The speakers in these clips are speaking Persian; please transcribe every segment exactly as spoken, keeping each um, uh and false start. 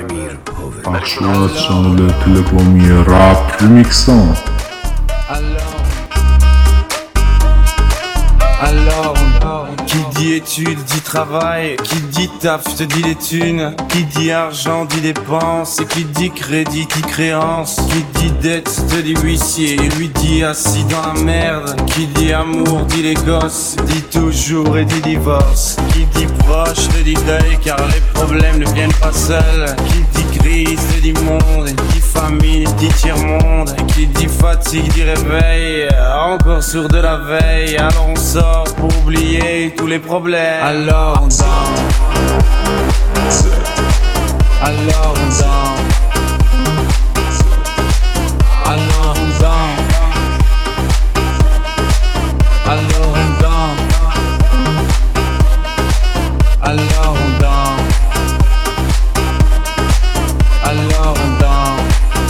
پخشش چنل تلگرامی رپ ریمیکسان. Alors, qui dit études dit travail, qui dit taf te dit les thunes, qui dit argent dit dépenses, et qui dit crédit dit créance, qui dit dette te dit huissier, et lui dit assis dans la merde, qui dit amour dit les gosses, dit toujours et dit divorce, qui dit proche te dit deuil car les problèmes ne viennent pas seuls, qui dit crise te dit monde, et qui famine dit tiers-monde, et qui dit fatigue dit réveil, encore sourd de la veille, alors on sort pour oublier tous les problèmes. Alors on danse, alors on danse, alors on danse, alors on danse, alors on danse, alors on danse,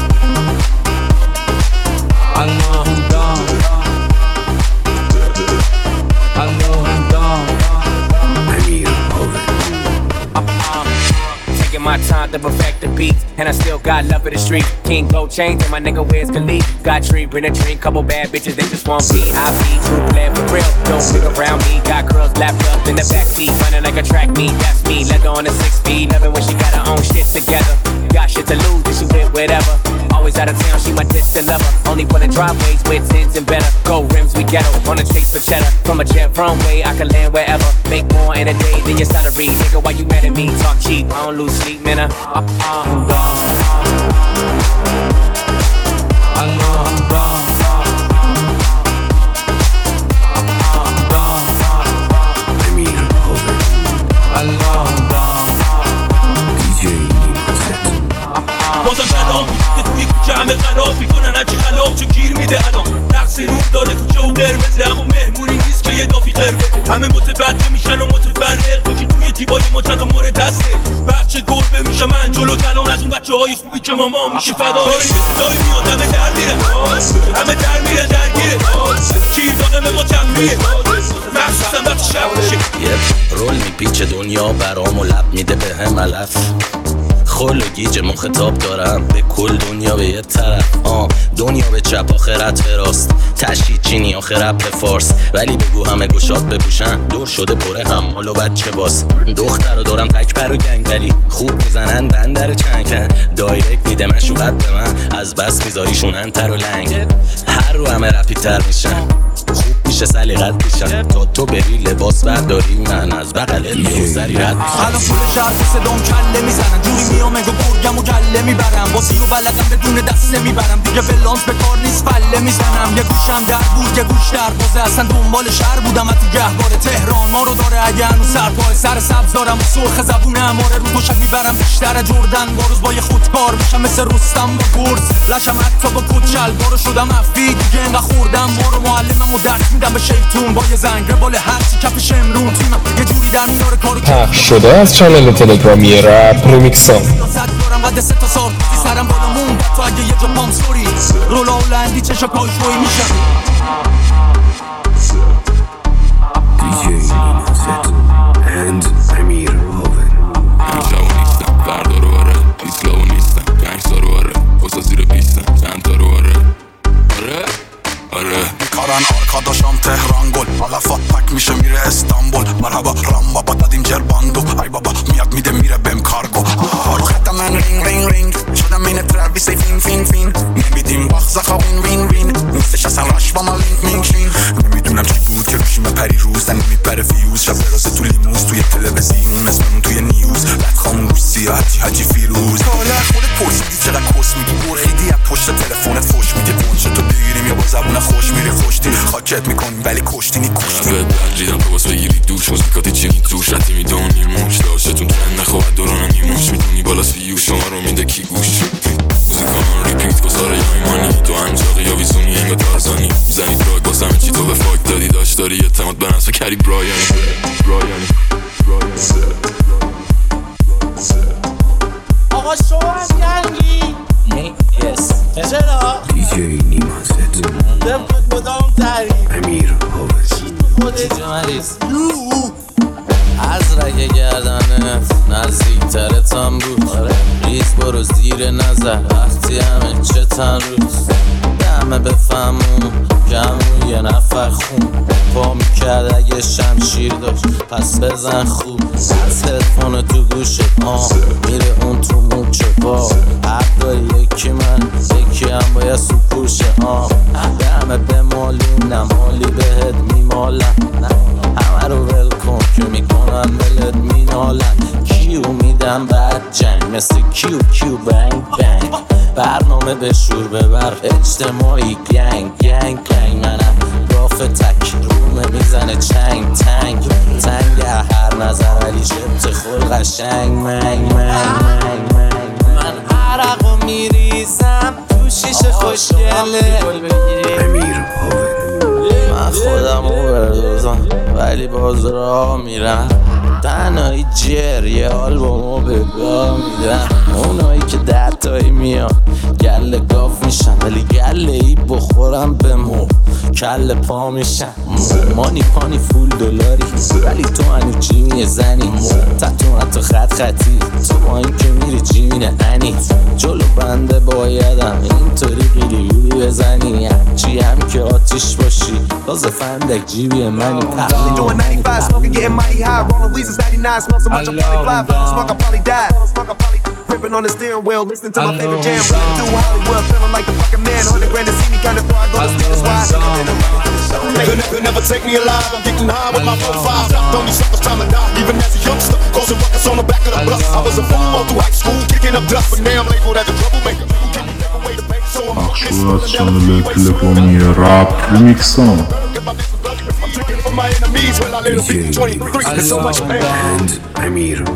alors on danse. My time to perfect the beat, and I still got love for the street. King gold chains and my nigga wears Khalid. Got tree, bring a drink, couple bad bitches, they just want me. I be true player for real, don't stick around me. Got girls lapped up in the backseat, running like a track meet. That's me, leather on a six speed, loving when she got her own shit together. Got shit to lose, and she with whatever. Always out of town, she my distant lover. Only pulling driveways with tins and better. Gold rims, we ghetto, on a chase for cheddar. From a jet runway, I can land wherever. Make more in a day than your salary. Nigga, why you mad at me? Talk cheap, I don't lose sleep, man. I, I, I'm wrong. I know I'm wrong. I'm wrong. I mean, I know I'm wrong. دی جی بازم کلام میده توی کوچه همه خراب میکنن هرچی خلاف چون گیر میده الان نقص روح داره کوچه و قرمزه اما مهمونی نیست که یه دافی قرمه همه متبدل میشن و متفرق تو که توی تیبای مچت و مورد دسته بچه گربه میشه من جلو کلان از اون بچه های خوبی که ماما میشه فدا داری میاد همه در میره همه در میره درگیره کیر داغمه ما جمعیه مخصوصا وقت شب میشه یه رول میپیچه دنیا برام و لب میده به هم علف خل و گیج مخاطب دارم به کل دنیا به یه طرف آه دنیا به چپ آخرت به راست تشکیل چینی آخرت به فارس ولی بگو همه گشاد بپوشن دور شده پره هم حالا بچه باس دختر رو دارم تک پر و گنگ ولی خوب میزنن بندر چنکن دایرکت میده مشوقت به من از بس میذاریشون انتر و لنگ هر رو همه رپی تر میشن خوب میشه سلیقت میشن تا تو بری لباس برداری من از بغلت میگذری رد میشن الان پول شهر صدام کله میزنن جوری میام اگه برگم و گله میبرم با سیو بلدم بدون دسته میبرم دیگه بلانس به کار نیست فله میزنم یه گوشم در بود یه گوش در بازه اصلا دنبال شهر بودم از گهوار تهران ما رو داره اگه هنوز سرپای سر سبز دارم و سرخ زبونه اماره رو دوشک میبرم بیشتر جردن با روز با یه خودکار میشم مثل رستم با گرز لشم حتی با کچل بارو شدم افی دیگه انقدر خوردم بارو معلمم و درس میدم به شیطون با یه زنگ بال هرچی کف شمرون تیمم یه جوری در میاره کارو پخش شده از چنل تلگرامی رپ ریمیکسان. دارم قد سه تا سال سرم بالا موند تو اگه یه جا پام سوری رولا و لندی چشا پای شوی میشم دی جی نیمازت اند امیر هاون همیشه نیستم فردا رو آره ایسلاو نیستم گنگستا رو آره بسا زیر پیستم چند تا رو آره آره آره میکارن آرکاداشم تهران گل علفات پک میشه میره استانبول مرحبا رام بابا دادیم جرباندو ای بابا میاد میده میره بهم کارگو رو خط من رینگ رینگ رینگ شدم این ترویسی فین فین فین نمیدیم باخ زخا وین وین وین نیستش اصلا راش با ما لینک مینکشین نمیدونم چی بود که روشیم پری روز نمیپره فیوز شب براسه تو لیموز توی تلویزیون اسممون توی نیوز لط خامون روش سیاحتی حجی فیروز حالا خودت پرسیدی چقدر کس میگی برخیدی از پشت تلفنت فوش میدی گنشه تو بگیریم یا با زبون خوش میری خوشتی خاکت میکنیم ولی کشتینی کشتی به درجیدم تو باز بگیری دوش موزیکاتی چینی توش رتی میدونی موش داشتتون تن نخواهد دورانم نیموش میدونی بالا سیو شما رو میده کی گوش موزیکامان ریپیت گذاره یا ایمانی تو انجاقی یا ویزونی انگا ترزانی زنی دراگ باسم چی تو به فاک دادی داشت داری اعتماد به نفس کری برایانی برایانی آقا شما هم گنگی چرا؟ دی جی نیمازت دمکت مدام تعریف امیر هاون چیزی مریض از رگ گردنت نزدیک ترتم بود ریز برو زیر نظر وقتی همه چه تن روز همه بفهمون کمون یه نفر خون پا میکرد اگه شمشیر داشت پس بزن خوب از هدفون تو گوشه آه میره اون تو موچه پا حق داری یکی من یکی هم باید سوپوشه آه همه بمالونم حالی بهت میمالم همه رو ول کن که میکنن بلت مینالن کیو میدم بعد جنگ مثل کیو کیو بنگ بنگ برنامه به شور ببر اجتماعی گنگ گنگ گنگ منم راف تک رومه میزنه چنگ تنگ تنگ هر نظر علی جبت خل قشنگ منگ منگ منگ منگ من عرقو میریزم تو شیشه خوشگله امیر هوون من خودمو بردازم ولی باز راه میرم تنهایی جر یه آلبومو به گاه میدم اونایی که ده تایی میان گله گاف میشن ولی گله ای بخورم به مو کل پا میشن مانی پانی فول دلاری ولی تو هنو جیمی زنی تتو حتی خط خطی تو با این که میری جیمینه هنی جلو بنده بایدم اینطوری قیلی گولی بزنی چی هم که آتیش باشی تازه فندک جیبی منی تقلی منی ninety-nine, smell so much, I'm probably fly. Smoke, I probably died. Ripping on the steering wheel, listening to my favorite jam. Running through Hollywood, feeling like the fucking man. Hundred grand to see me, kinda far I go to see this wide. They'll never take me alive. I'm getting high with my profile. Stopped on these suckers trying to die. Even as a youngster, causing ruckus on the back of the bus. I was a fool all through high school, kicking up dust, but now I'm labeled as a troublemaker. Who can never wait to pay? So I'm Aksurat channel telefoni rap remixon. my enemies when I live in twenty-three. There's so much pain. and Amir